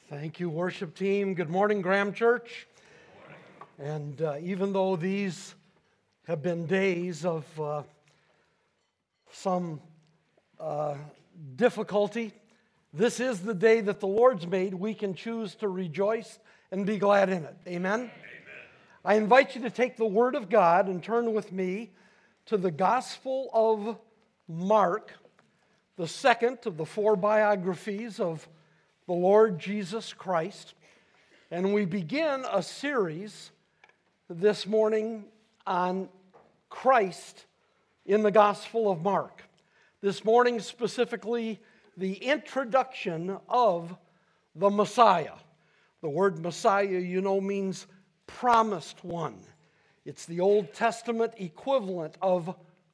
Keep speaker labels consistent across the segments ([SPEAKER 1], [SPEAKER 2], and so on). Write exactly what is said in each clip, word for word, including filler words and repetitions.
[SPEAKER 1] Thank you, worship team. Good morning, Graham Church. And uh, even though these have been days of uh, some uh, difficulty, this is the day that the Lord's made. We can choose to rejoice and be glad in it. Amen? Amen. I invite you to take the Word of God and turn with me to the Gospel of Mark, the second of the four biographies of the Lord Jesus Christ. And we begin a series this morning on Christ in the Gospel of Mark. This morning, specifically, the introduction of the Messiah. The word Messiah, you know, means promised one. It's the Old Testament equivalent of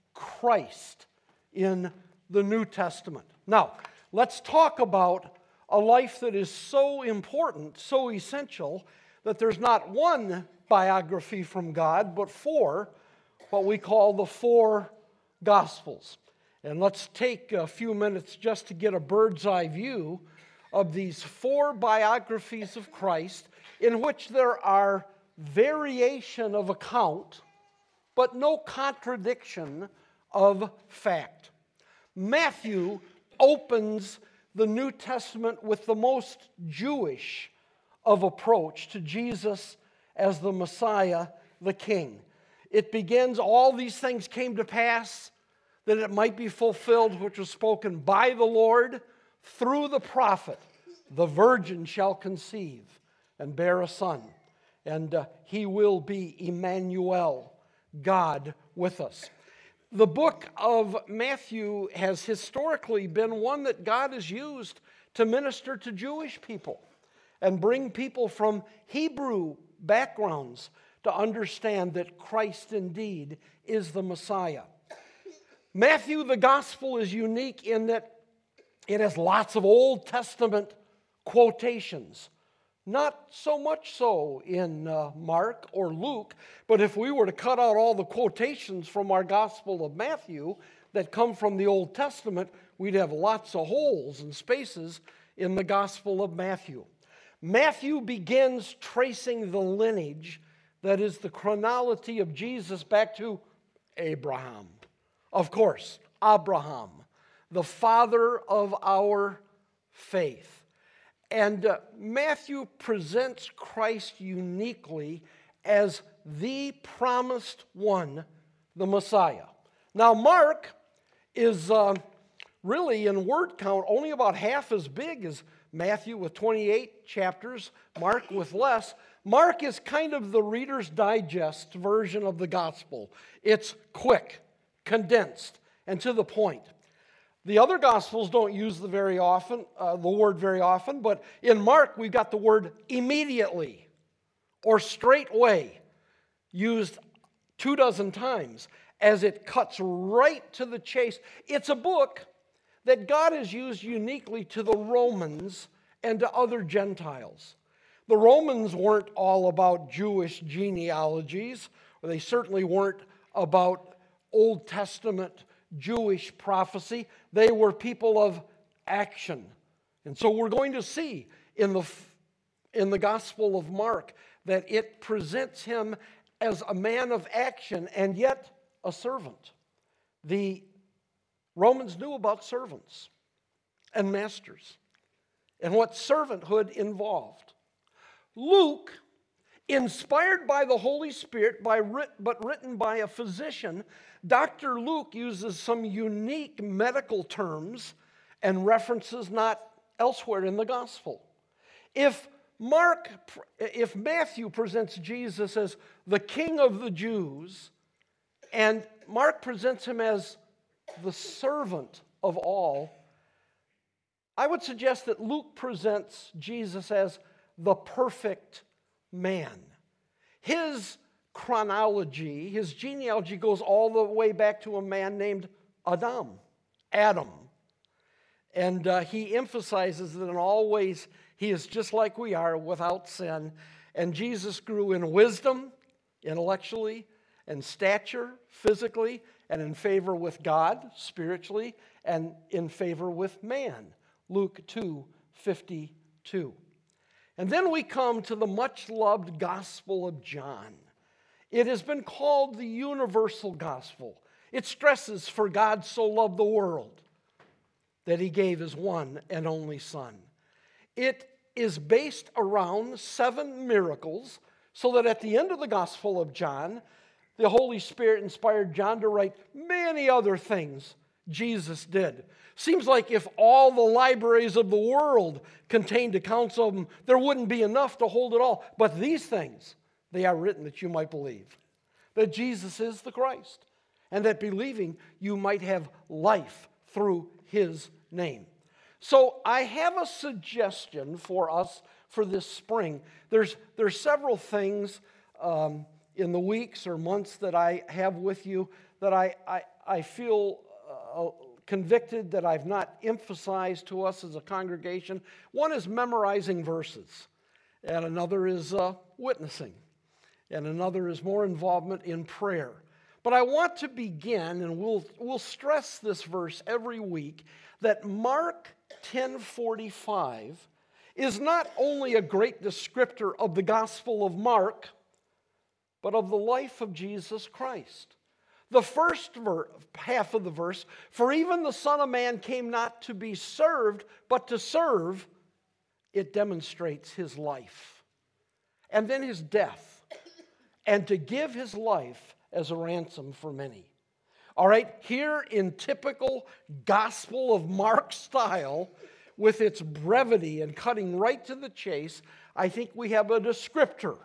[SPEAKER 1] Christ in the New Testament. Now, let's talk about a life that is so important, so essential, that there's not one biography from God, but four, what we call the four Gospels. And let's take a few minutes just to get a bird's eye view of these four biographies of Christ, in which there are variation of account, but no contradiction of fact. Matthew opens the New Testament with the most Jewish of approach to Jesus as the Messiah, the King. It begins, all these things came to pass, that it might be fulfilled, which was spoken by the Lord through the prophet. The virgin shall conceive and bear a son, and uh, he will be Emmanuel, God with us. The book of Matthew has historically been one that God has used to minister to Jewish people and bring people from Hebrew backgrounds to understand that Christ indeed is the Messiah. Matthew, the gospel, is unique in that it has lots of Old Testament quotations. Not so much so in uh, Mark or Luke, but if we were to cut out all the quotations from our Gospel of Matthew that come from the Old Testament, we'd have lots of holes and spaces in the Gospel of Matthew. Matthew begins tracing the lineage, that is the chronology of Jesus, back to Abraham. Of course, Abraham, the father of our faith. And uh, Matthew presents Christ uniquely as the promised one, the Messiah. Now, Mark is uh, really, in word count, only about half as big as Matthew with twenty-eight chapters, Mark with less. Mark is kind of the Reader's Digest version of the gospel. It's quick, condensed, and to the point. The other Gospels don't use the very often, uh, the word very often, but in Mark we've got the word immediately or straightway used two dozen times as it cuts right to the chase. It's a book that God has used uniquely to the Romans and to other Gentiles. The Romans weren't all about Jewish genealogies, or they certainly weren't about Old Testament Jewish prophecy. They were people of action. And so we're going to see in the, in the Gospel of Mark that it presents him as a man of action and yet a servant. The Romans knew about servants and masters and what servanthood involved. Luke, inspired by the Holy Spirit, by writ- but written by a physician, Doctor Luke uses some unique medical terms and references not elsewhere in the gospel. If Mark, if Matthew presents Jesus as the King of the Jews, and Mark presents him as the servant of all, I would suggest that Luke presents Jesus as the perfect man. His chronology, his genealogy goes all the way back to a man named Adam, Adam. And uh, he emphasizes that in all ways he is just like we are, without sin. And Jesus grew in wisdom, intellectually, and stature, physically, and in favor with God, spiritually, and in favor with man. Luke two fifty-two. And then we come to the much-loved Gospel of John. It has been called the universal gospel. It stresses, for God so loved the world that he gave his one and only Son. It is based around seven miracles, so that at the end of the Gospel of John, the Holy Spirit inspired John to write many other things Jesus did. Seems like if all the libraries of the world contained accounts of them, there wouldn't be enough to hold it all. But these things, they are written that you might believe that Jesus is the Christ, and that believing you might have life through his name. So I have a suggestion for us for this spring. There's, there's several things um, in the weeks or months that I have with you that I, I, I feel uh, convicted that I've not emphasized to us as a congregation. One is memorizing verses, and another is uh, witnessing, and another is more involvement in prayer. But I want to begin, and we'll, we'll stress this verse every week, that Mark ten forty-five is not only a great descriptor of the Gospel of Mark, but of the life of Jesus Christ. The first ver- half of the verse, for even the Son of Man came not to be served, but to serve, it demonstrates his life. And then his death, and to give his life as a ransom for many. All right, here in typical Gospel of Mark style, with its brevity and cutting right to the chase, I think we have a descriptor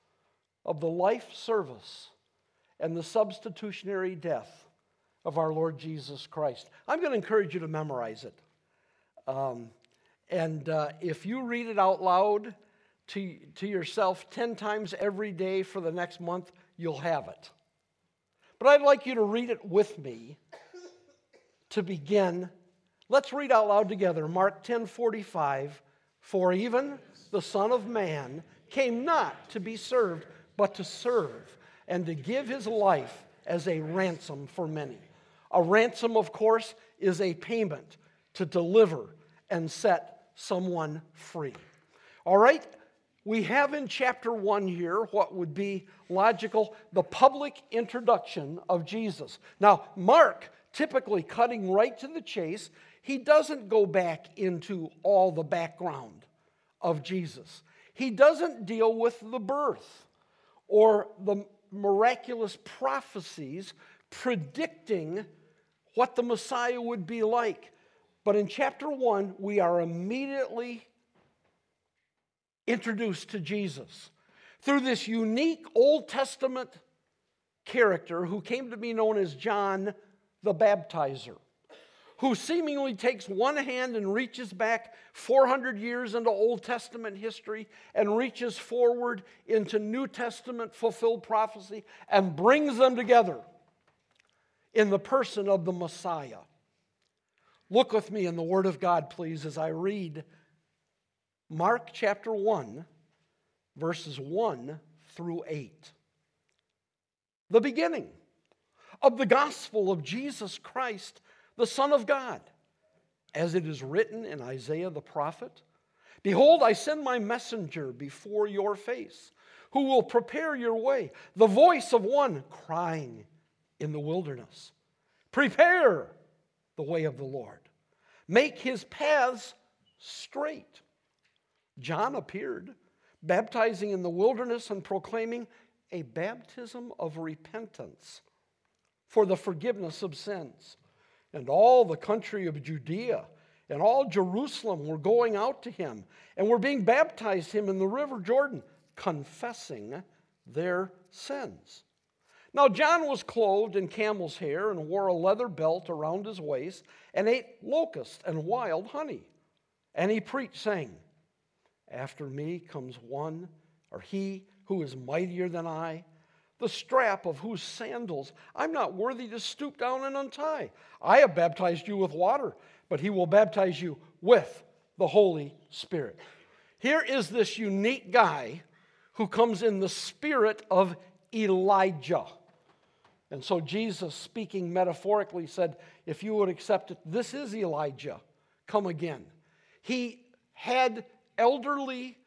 [SPEAKER 1] of the life, service, and the substitutionary death of our Lord Jesus Christ. I'm going to encourage you to memorize it. Um, and uh, if you read it out loud to, to yourself ten times every day for the next month, you'll have it. But I'd like you to read it with me to begin. Let's read out loud together. Mark ten forty-five. For even the Son of Man came not to be served, but to serve, and to give his life as a ransom for many. A ransom, of course, is a payment to deliver and set someone free. All right? We have in chapter one here what would be logical, the public introduction of Jesus. Now, Mark, typically cutting right to the chase, he doesn't go back into all the background of Jesus. He doesn't deal with the birth or the miraculous prophecies predicting what the Messiah would be like. But in chapter one, we are immediately introduced to Jesus through this unique Old Testament character who came to be known as John the Baptizer, who seemingly takes one hand and reaches back four hundred years into Old Testament history and reaches forward into New Testament fulfilled prophecy and brings them together in the person of the Messiah. Look with me in the Word of God, please, as I read Mark chapter one, verses one through eight. The beginning of the gospel of Jesus Christ, the Son of God, as it is written in Isaiah the prophet, behold, I send my messenger before your face, who will prepare your way, the voice of one crying in the wilderness, prepare the way of the Lord, make his paths straight. John appeared, baptizing in the wilderness and proclaiming a baptism of repentance for the forgiveness of sins. And all the country of Judea and all Jerusalem were going out to him and were being baptized him in the river Jordan, confessing their sins. Now John was clothed in camel's hair and wore a leather belt around his waist and ate locusts and wild honey. And he preached, saying, after me comes one, or he who is mightier than I, the strap of whose sandals I'm not worthy to stoop down and untie. I have baptized you with water, but he will baptize you with the Holy Spirit. Here is this unique guy who comes in the spirit of Elijah. And so Jesus, speaking metaphorically, said, if you would accept it, this is Elijah, come again. He had elderly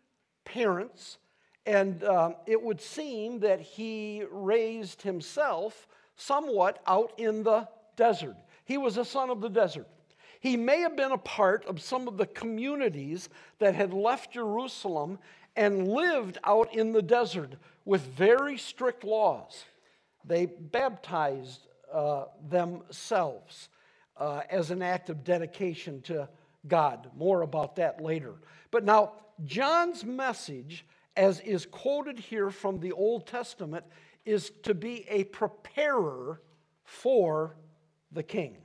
[SPEAKER 1] parents, and um, it would seem that he raised himself somewhat out in the desert. He was a son of the desert. He may have been a part of some of the communities that had left Jerusalem and lived out in the desert with very strict laws. They baptized uh, themselves uh, as an act of dedication to God. More about that later. But now, John's message, as is quoted here from the Old Testament, is to be a preparer for the king.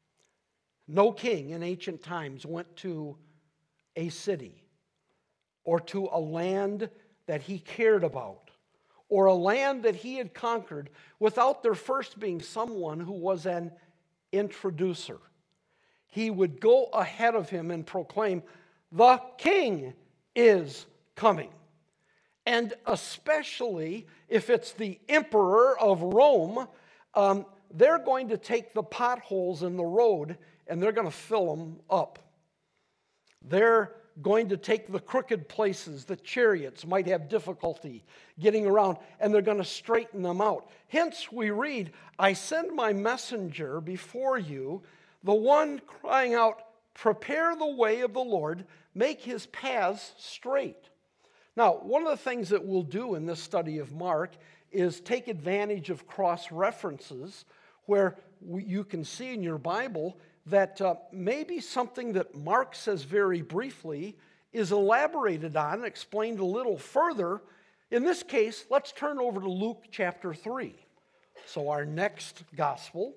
[SPEAKER 1] No king in ancient times went to a city or to a land that he cared about or a land that he had conquered without there first being someone who was an introducer. He would go ahead of him and proclaim, "The king is coming." And especially if it's the emperor of Rome, um, they're going to take the potholes in the road and they're going to fill them up. They're going to take the crooked places that chariots might have difficulty getting around, and they're going to straighten them out. Hence we read, "I send my messenger before you, the one crying out, 'Prepare the way of the Lord, make his paths straight.'" Now, one of the things that we'll do in this study of Mark is take advantage of cross-references where we, you can see in your Bible that uh, maybe something that Mark says very briefly is elaborated on and explained a little further. In this case, let's turn over to Luke chapter three. So our next gospel.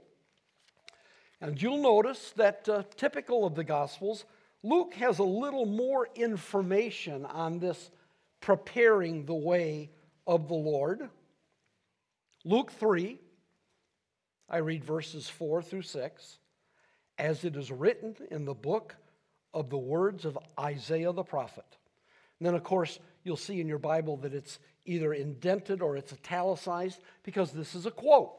[SPEAKER 1] And you'll notice that uh, typical of the Gospels, Luke has a little more information on this preparing the way of the Lord. Luke three, I read verses four through six. "As it is written in the book of the words of Isaiah the prophet." And then, of course, you'll see in your Bible that it's either indented or it's italicized because this is a quote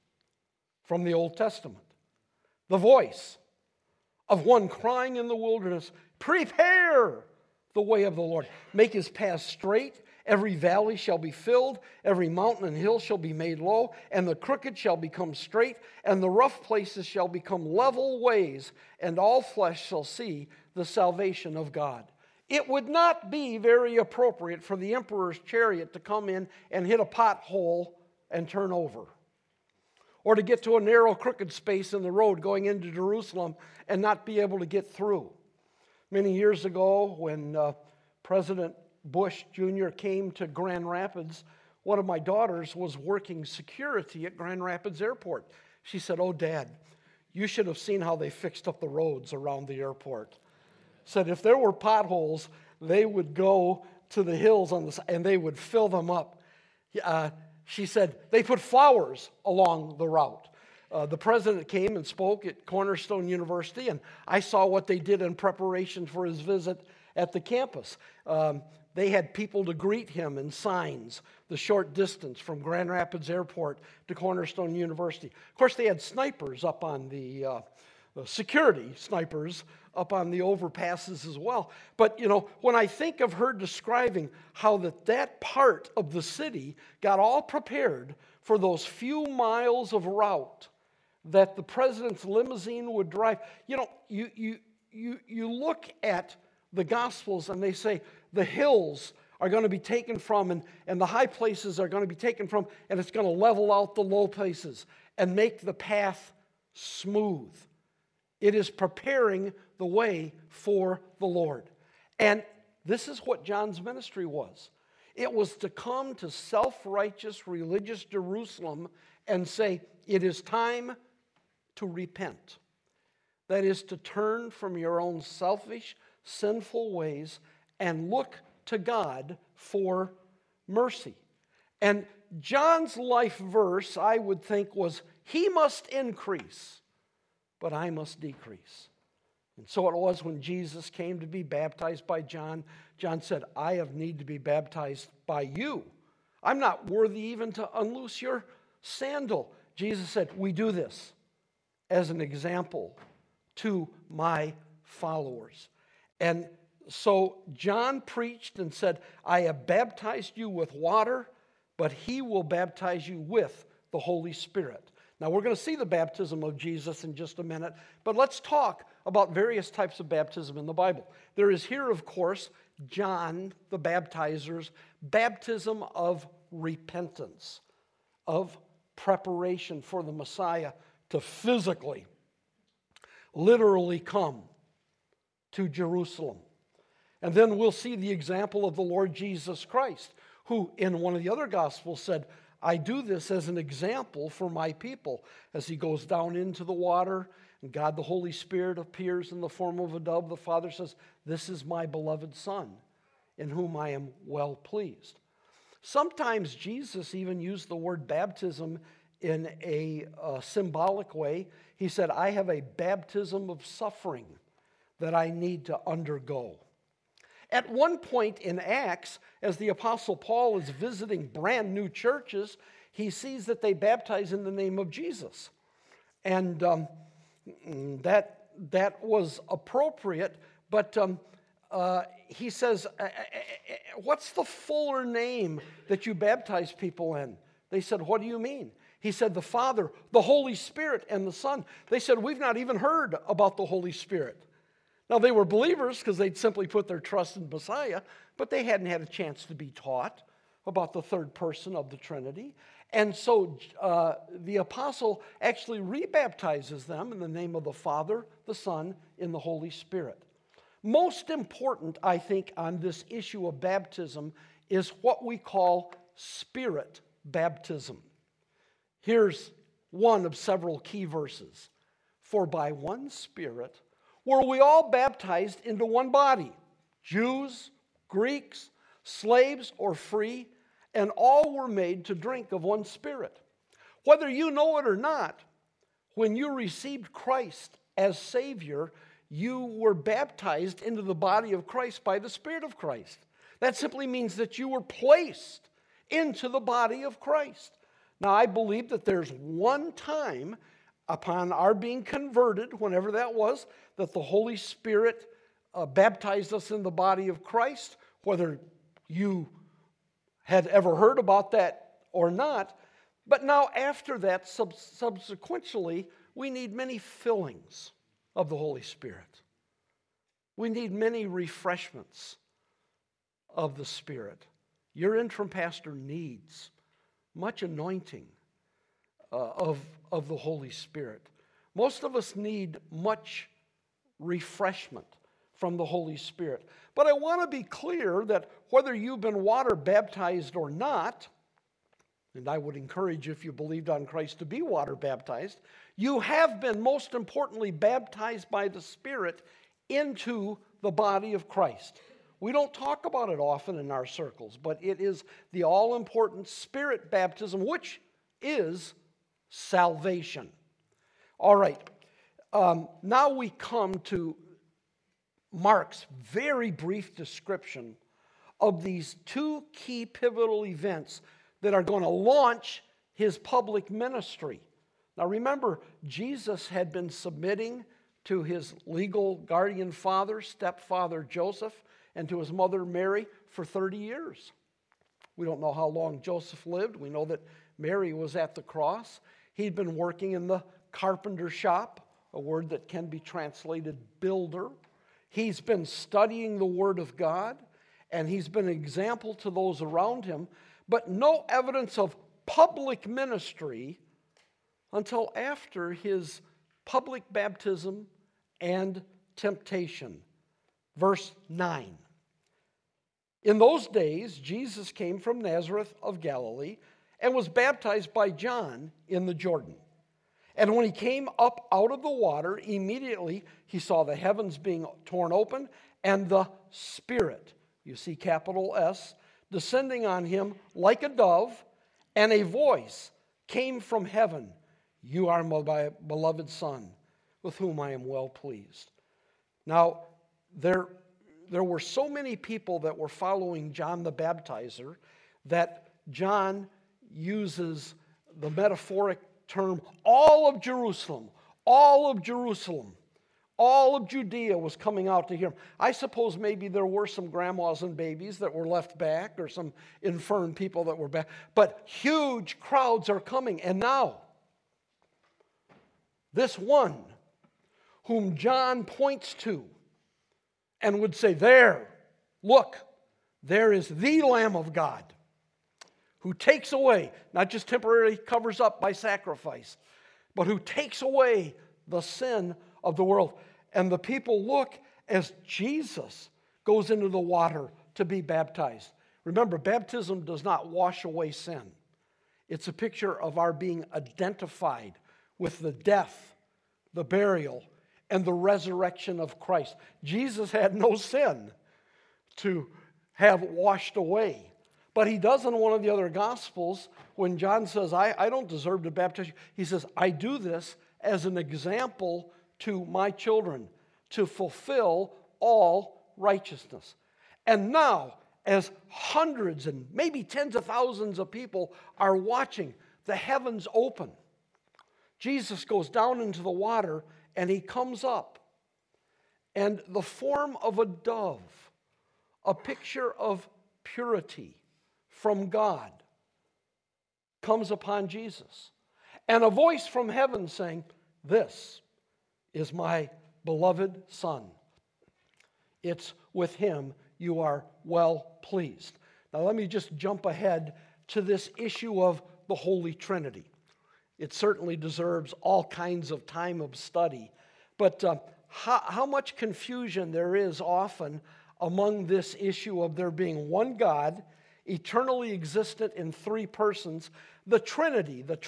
[SPEAKER 1] from the Old Testament. "The voice of one crying in the wilderness, 'Prepare the way of the Lord. Make his path straight. Every valley shall be filled. Every mountain and hill shall be made low. And the crooked shall become straight. And the rough places shall become level ways. And all flesh shall see the salvation of God.'" It would not be very appropriate for the emperor's chariot to come in and hit a pothole and turn over, or to get to a narrow, crooked space in the road going into Jerusalem and not be able to get through. Many years ago, when uh, President Bush Junior came to Grand Rapids, one of my daughters was working security at Grand Rapids Airport. She said, "Oh, Dad, you should have seen how they fixed up the roads around the airport." Said if there were potholes, they would go to the hills on the side and they would fill them up. Uh, she said they put flowers along the route. Uh, the president came and spoke at Cornerstone University, and I saw what they did in preparation for his visit at the campus. Um, they had people to greet him and signs the short distance from Grand Rapids Airport to Cornerstone University. Of course, they had snipers up on the uh, security snipers up on the overpasses as well. But, you know, when I think of her describing how that, that part of the city got all prepared for those few miles of route that the president's limousine would drive, you know, you, you, you, you look at the Gospels and they say the hills are going to be taken from and, and the high places are going to be taken from, and it's going to level out the low places and make the path smooth. It is preparing the way for the Lord. And this is what John's ministry was. It was to come to self-righteous religious Jerusalem and say, it is time to repent. That is to turn from your own selfish, sinful ways and look to God for mercy. And John's life verse, I would think, was, "He must increase, but I must decrease." And so it was when Jesus came to be baptized by John. John said, "I have need to be baptized by you. I'm not worthy even to unloose your sandal." Jesus said, "We do this as an example to my followers." And so John preached and said, I have baptized you with water, but he will baptize you with the Holy Spirit. Now, we're going to see the baptism of Jesus in just a minute, but let's talk about various types of baptism in the Bible. There is here, of course, John the baptizer's baptism of repentance, of preparation for the Messiah to physically, literally come to Jerusalem. And then we'll see the example of the Lord Jesus Christ, who in one of the other Gospels said, I do this as an example for my people. As he goes down into the water, and God the Holy Spirit appears in the form of a dove, the Father says, this is my beloved Son, in whom I am well pleased. Sometimes Jesus even used the word baptism in a uh, symbolic way. He said, I have a baptism of suffering that I need to undergo. At one point in Acts, as the Apostle Paul is visiting brand new churches, he sees that they baptize in the name of Jesus. And um, that, that was appropriate, but um, uh, he says, what's the fuller name that you baptize people in? They said, what do you mean? He said, the Father, the Holy Spirit, and the Son. They said, we've not even heard about the Holy Spirit. Now, they were believers because they'd simply put their trust in Messiah, but they hadn't had a chance to be taught about the third person of the Trinity. And so uh, the apostle actually rebaptizes them in the name of the Father, the Son, and the Holy Spirit. Most important, I think, on this issue of baptism is what we call spirit baptism. Here's one of several key verses. For by one Spirit were we all baptized into one body, Jews, Greeks, slaves, or free, and all were made to drink of one Spirit. Whether you know it or not, when you received Christ as Savior, you were baptized into the body of Christ by the Spirit of Christ. That simply means that you were placed into the body of Christ. Now, I believe that there's one time upon our being converted, whenever that was, that the Holy Spirit uh, baptized us in the body of Christ, whether you had ever heard about that or not. But now after that, sub- subsequently, we need many fillings of the Holy Spirit. We need many refreshments of the Spirit. Your interim pastor needs much anointing uh, of, of the Holy Spirit. Most of us need much refreshment from the Holy Spirit. But I want to be clear that whether you've been water baptized or not, and I would encourage you, if you believed on Christ, to be water baptized, you have been, most importantly, baptized by the Spirit into the body of Christ. We don't talk about it often in our circles, but it is the all-important Spirit baptism, which is salvation. All right, um, now we come to Mark's very brief description of these two key pivotal events that are going to launch his public ministry. Now remember, Jesus had been submitting to his legal guardian father, stepfather Joseph, and to his mother Mary for thirty years. We don't know how long Joseph lived. We know that Mary was at the cross. He'd been working in the carpenter shop, a word that can be translated builder. He's been studying the Word of God, and he's been an example to those around him, but no evidence of public ministry until after his public baptism and temptation. Verse nine. In those days, Jesus came from Nazareth of Galilee and was baptized by John in the Jordan. And when he came up out of the water, immediately he saw the heavens being torn open and the Spirit, you see capital S, descending on him like a dove, and a voice came from heaven, "You are my beloved Son, with whom I am well pleased." Now, there, there were so many people that were following John the Baptizer that John uses the metaphoric term, all of Jerusalem, all of Jerusalem, All of Judea was coming out to hear him. I suppose maybe there were some grandmas and babies that were left back or some infirm people that were back. But huge crowds are coming. And now, this one whom John points to and would say, there, look, there is the Lamb of God who takes away, not just temporarily covers up by sacrifice, but who takes away the sin of the world. And the people look as Jesus goes into the water to be baptized. Remember, baptism does not wash away sin. It's a picture of our being identified with the death, the burial, and the resurrection of Christ. Jesus had no sin to have washed away. But he does in one of the other Gospels, when John says, I, I don't deserve to baptize you, he says, I do this as an example to my children, to fulfill all righteousness. And now, as hundreds and maybe tens of thousands of people are watching, the heavens open. Jesus goes down into the water and he comes up. And the form of a dove, a picture of purity from God, comes upon Jesus. And a voice from heaven saying, this is my beloved Son. It's with him you are well pleased. Now let me just jump ahead to this issue of the Holy Trinity. It certainly deserves all kinds of time of study. But uh, how, how much confusion there is often among this issue of there being one God, eternally existent in three persons, the Trinity, the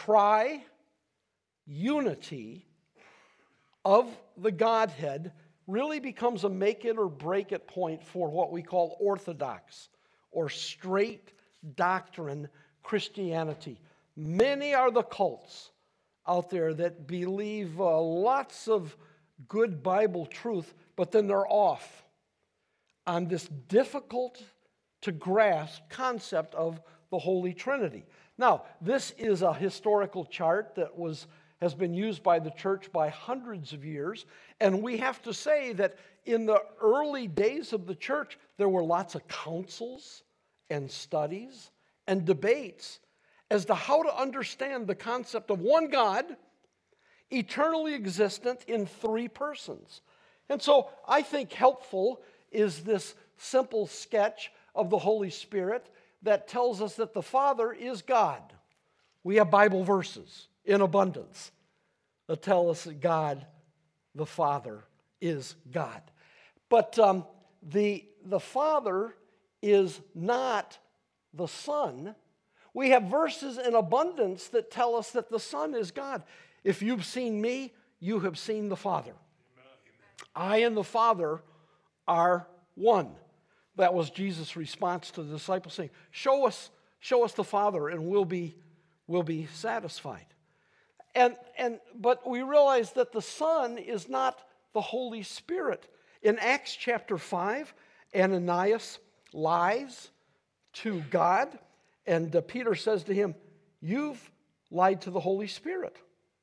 [SPEAKER 1] tri-unity of the Godhead really becomes a make it or break it point for what we call orthodox or straight doctrine Christianity. Many are the cults out there that believe uh, lots of good Bible truth, but then they're off on this difficult to grasp concept of the Holy Trinity. Now, this is a historical chart that was has been used by the church by hundreds of years, and we have to say that in the early days of the church, there were lots of councils and studies and debates as to how to understand the concept of one God, eternally existent in three persons. And so I think helpful is this simple sketch of the Holy Spirit that tells us that the Father is God. We have Bible verses in abundance that tell us that God, the Father, is God. But um, the, the Father is not the Son. We have verses in abundance that tell us that the Son is God. If you've seen me, you have seen the Father. Amen. I and the Father are one. That was Jesus' response to the disciples saying, show us, show us the Father and we'll be, we'll be satisfied. And, and, but we realize that the Son is not the Holy Spirit. In Acts chapter five, Ananias lies to God, and uh, Peter says to him, you've lied to the Holy Spirit.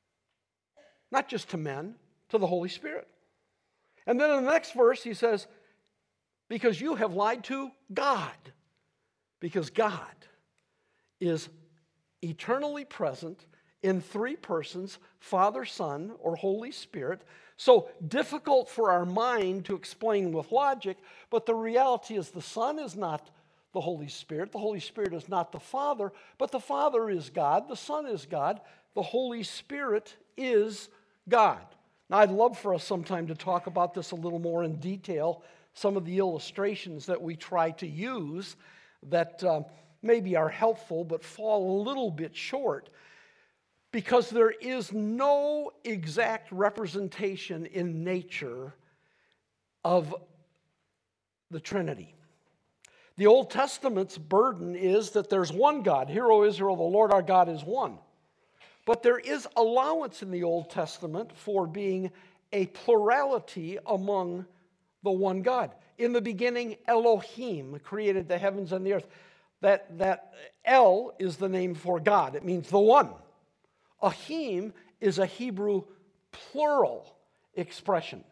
[SPEAKER 1] Not just to men, to the Holy Spirit. And then in the next verse he says, because you have lied to God. Because God is eternally present in three persons, Father, Son, or Holy Spirit. So difficult for our mind to explain with logic, but the reality is the Son is not the Holy Spirit. The Holy Spirit is not the Father, but the Father is God. The Son is God. The Holy Spirit is God. Now, I'd love for us sometime to talk about this a little more in detail, some of the illustrations that we try to use that uh, maybe are helpful but fall a little bit short, because there is no exact representation in nature of the Trinity. The Old Testament's burden is that there's one God. Hear, O Israel, the Lord our God is one. But there is allowance in the Old Testament for being a plurality among the one God. In the beginning, Elohim created the heavens and the earth. That, that El is the name for God. It means the one. Ahim is a Hebrew plural expression.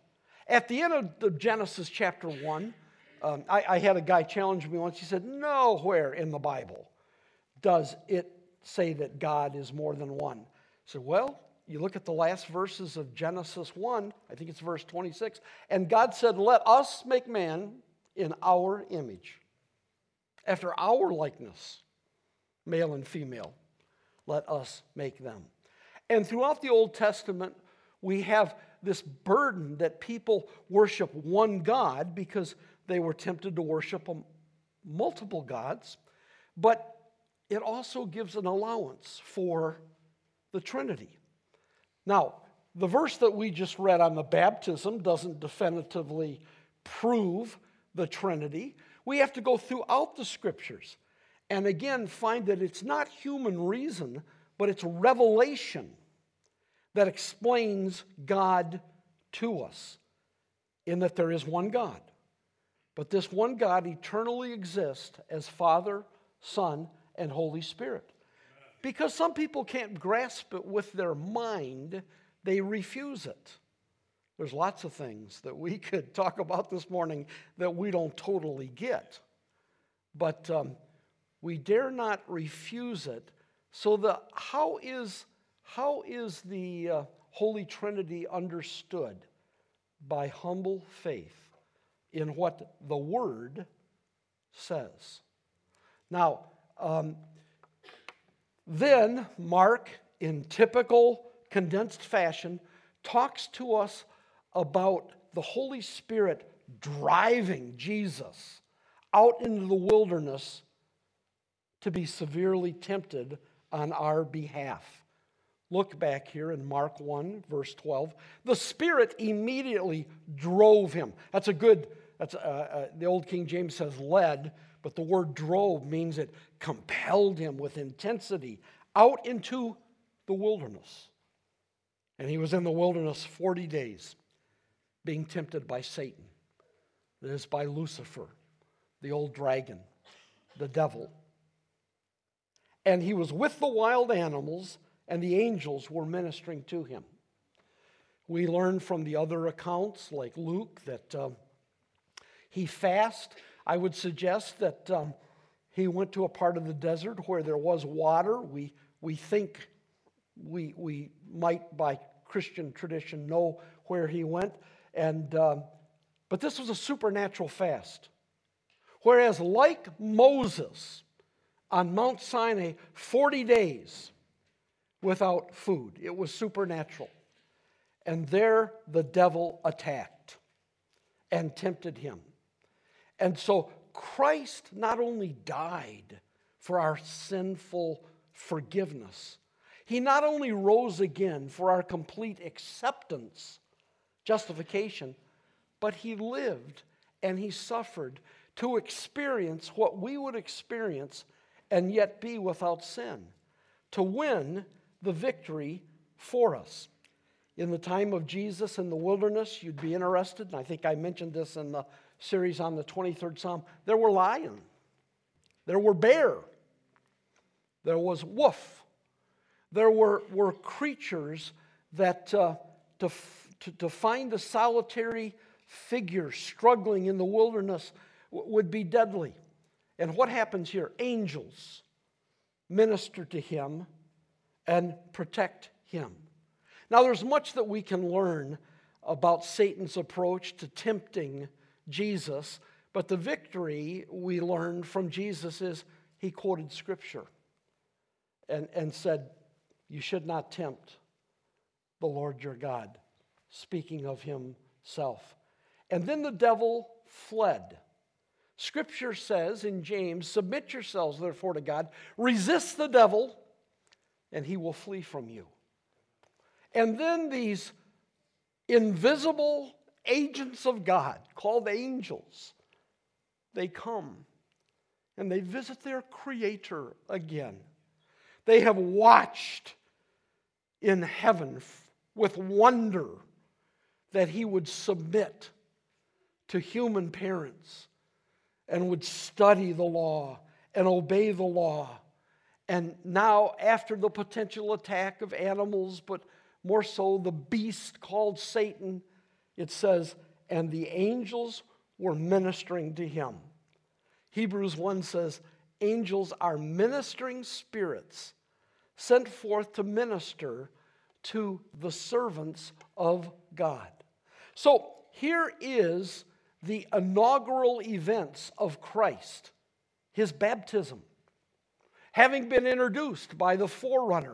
[SPEAKER 1] At the end of the Genesis chapter one, um, I, I had a guy challenge me once. He said, nowhere in the Bible does it say that God is more than one. I said, well, you look at the last verses of Genesis one, I think it's verse twenty-six, and God said, let us make man in our image, after our likeness, male and female, let us make them. And throughout the Old Testament, we have this burden that people worship one God because they were tempted to worship multiple gods, but it also gives an allowance for the Trinity. Now, the verse that we just read on the baptism doesn't definitively prove the Trinity. We have to go throughout the Scriptures and again find that it's not human reason, but it's revelation that explains God to us, in that there is one God. But this one God eternally exists as Father, Son, and Holy Spirit. Because some people can't grasp it with their mind, they refuse it. There's lots of things that we could talk about this morning that we don't totally get. But um, we dare not refuse it. So the how is, how is the uh, Holy Trinity understood? By humble faith in what the Word says. Now, um, then Mark, in typical condensed fashion, talks to us about the Holy Spirit driving Jesus out into the wilderness to be severely tempted on our behalf. Look back here in Mark one, verse twelve. The Spirit immediately drove him. That's a good, that's a, uh, the old King James says led, but the word drove means it compelled him with intensity out into the wilderness. And he was in the wilderness forty days, being tempted by Satan. That is, by Lucifer, the old dragon, the devil. And he was with the wild animals, and the angels were ministering to him. We learn from the other accounts, like Luke, that um, he fasted. I would suggest that um, he went to a part of the desert where there was water. We, we think we, we might, by Christian tradition, know where he went. And um, but this was a supernatural fast. Whereas, like Moses on Mount Sinai, forty days without food, it was supernatural. And there the devil attacked and tempted him. And so Christ not only died for our sinful forgiveness, he not only rose again for our complete acceptance, justification, but he lived and he suffered to experience what we would experience and yet be without sin, to win the victory for us. In the time of Jesus in the wilderness, you'd be interested, and I think I mentioned this in the series on the twenty-third Psalm, there were lion, there were bear, there was wolf, there were, were creatures that uh, to, to, to find a solitary figure struggling in the wilderness w- would be deadly. And what happens here? Angels minister to him and protect him. Now, there's much that we can learn about Satan's approach to tempting Jesus, but the victory we learned from Jesus is he quoted Scripture and, and said, you should not tempt the Lord your God, speaking of himself. And then the devil fled. Scripture says in James, submit yourselves therefore to God, resist the devil, and he will flee from you. And then these invisible agents of God, called angels, they come and they visit their Creator again. They have watched in heaven with wonder that he would submit to human parents and would study the law and obey the law. And now, after the potential attack of animals, but more so the beast called Satan, it says, and the angels were ministering to him. Hebrews one says, angels are ministering spirits sent forth to minister to the servants of God. So here is the inaugural events of Christ, his baptism, having been introduced by the forerunner,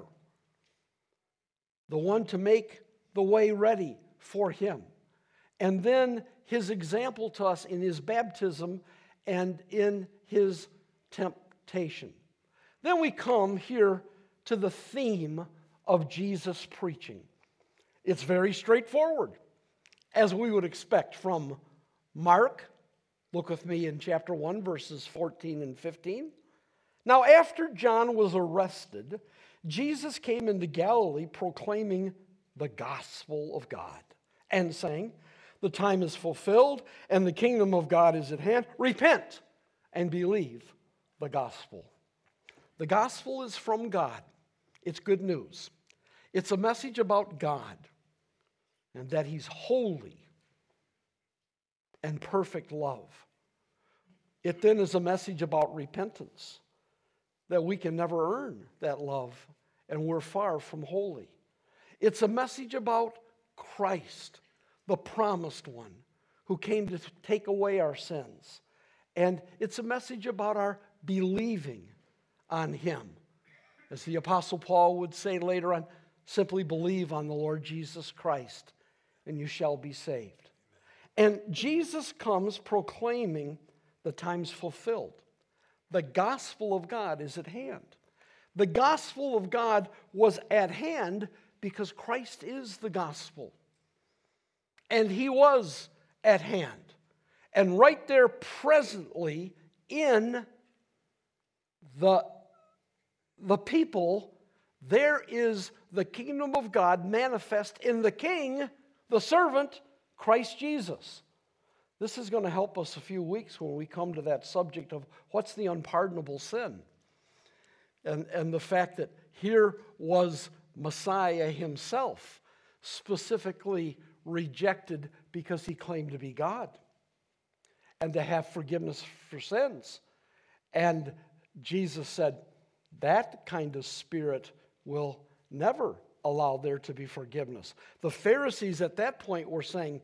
[SPEAKER 1] the one to make the way ready for him. And then his example to us in his baptism and in his temptation. Then we come here to the theme of Jesus' preaching. It's very straightforward, as we would expect from Mark. Look with me in chapter one, verses fourteen and fifteen. Now, after John was arrested, Jesus came into Galilee proclaiming the gospel of God and saying, the time is fulfilled and the kingdom of God is at hand. Repent and believe the gospel. The gospel is from God. It's good news. It's a message about God and that he's holy and perfect love. It then is a message about repentance, that we can never earn that love and we're far from holy. It's a message about Christ, the promised one, who came to take away our sins. And it's a message about our believing on him. As the Apostle Paul would say later on, simply believe on the Lord Jesus Christ and you shall be saved. And Jesus comes proclaiming the time's fulfilled. The gospel of God is at hand. The gospel of God was at hand because Christ is the gospel. And he was at hand. And right there presently in the, the people, there is the kingdom of God manifest in the King, the servant, Christ Jesus. This is going to help us a few weeks when we come to that subject of what's the unpardonable sin. And, and the fact that here was Messiah himself specifically rejected because he claimed to be God and to have forgiveness for sins. And Jesus said, that kind of spirit will never allow there to be forgiveness. The Pharisees at that point were saying,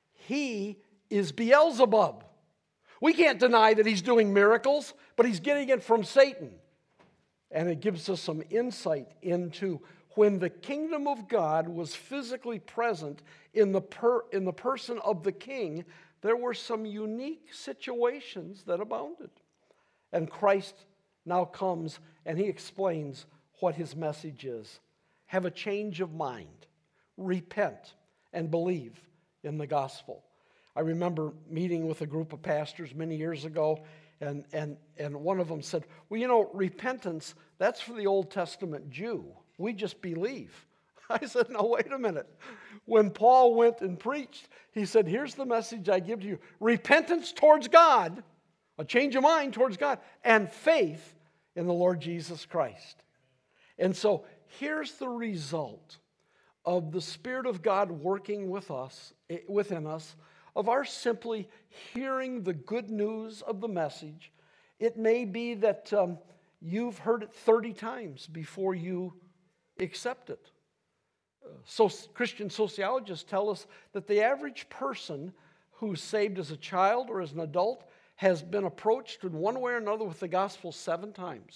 [SPEAKER 1] he is Beelzebub. We can't deny that he's doing miracles, but he's getting it from Satan. And it gives us some insight into when the kingdom of God was physically present in the, per, in the person of the king, there were some unique situations that abounded. And Christ now comes and he explains what his message is. Have a change of mind. Repent and believe in the gospel. I remember meeting with a group of pastors many years ago, and, and, and one of them said, well, you know, repentance, that's for the Old Testament Jew. We just believe. I said, no, wait a minute. When Paul went and preached, he said, here's the message I give to you. Repentance towards God, a change of mind towards God, and faith in the Lord Jesus Christ. And so here's the result of the Spirit of God working with us, within us, of our simply hearing the good news of the message. It may be that um, you've heard it thirty times before you accept it. Uh, so Christian sociologists tell us that the average person who's saved as a child or as an adult has been approached in one way or another with the gospel seven times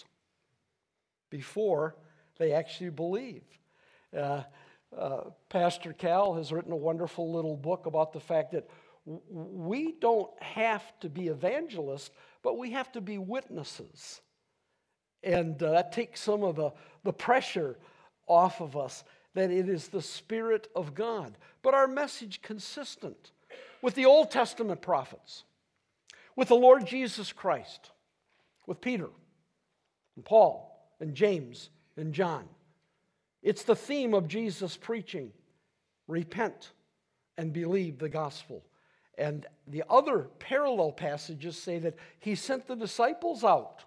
[SPEAKER 1] before they actually believe. Uh, uh, Pastor Cal has written a wonderful little book about the fact that w- we don't have to be evangelists, but we have to be witnesses. And uh, that takes some of the, the pressure off of us, that it is the Spirit of God. But our message consistent with the Old Testament prophets, with the Lord Jesus Christ, with Peter and Paul and James and John. It's the theme of Jesus' preaching. Repent and believe the gospel. And the other parallel passages say that he sent the disciples out,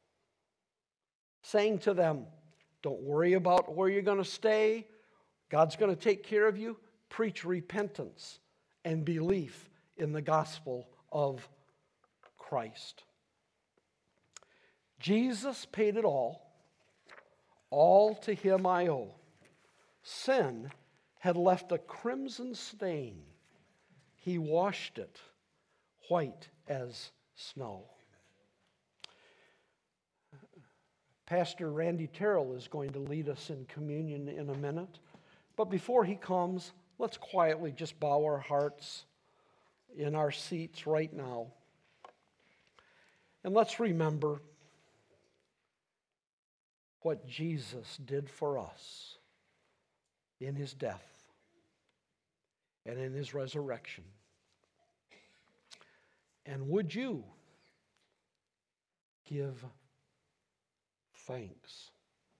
[SPEAKER 1] saying to them, don't worry about where you're going to stay. God's going to take care of you. Preach repentance and belief in the gospel of Christ. Jesus paid it all. All to him I owe. Sin had left a crimson stain. He washed it white as snow. Pastor Randy Terrell is going to lead us in communion in a minute. But before he comes, let's quietly just bow our hearts in our seats right now. And let's remember what Jesus did for us in his death and in his resurrection. And would you give thanks?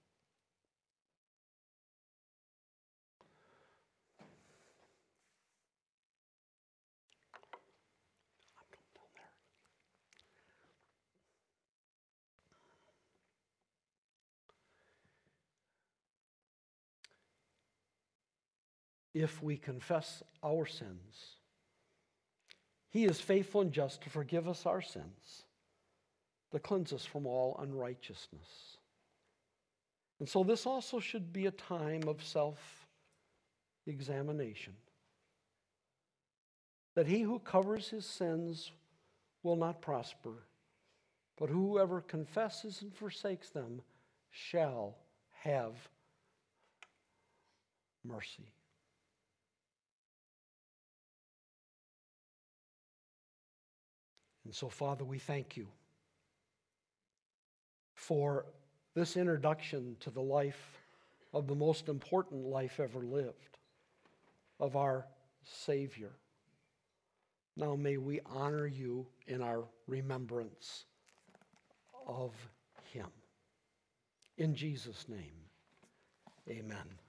[SPEAKER 1] If we confess our sins, he is faithful and just to forgive us our sins, to cleanse us from all unrighteousness. And so this also should be a time of self-examination, that he who covers his sins will not prosper, but whoever confesses and forsakes them shall have mercy. And so, Father, we thank you for this introduction to the life of the most important life ever lived, of our Savior. Now may we honor you in our remembrance of him. In Jesus' name, amen.